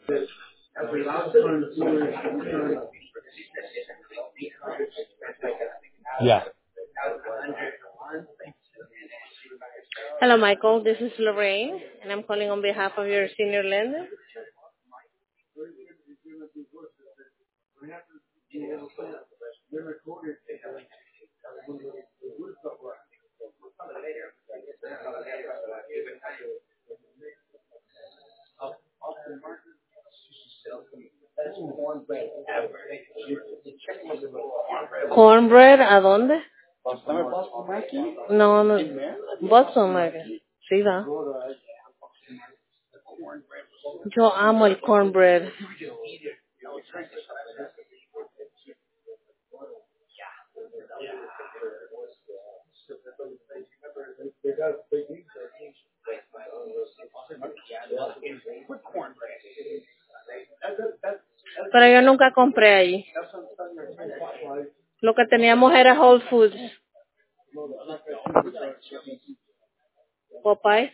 Yeah. Hello, Michael. This is Lorraine, and I'm calling on behalf of your senior lender. Cornbread, ¿a dónde? No, no. Boston Market. Sí, va. Yo amo el cornbread. Pero yo nunca compré allí. Lo que teníamos era Whole Foods. Popeye.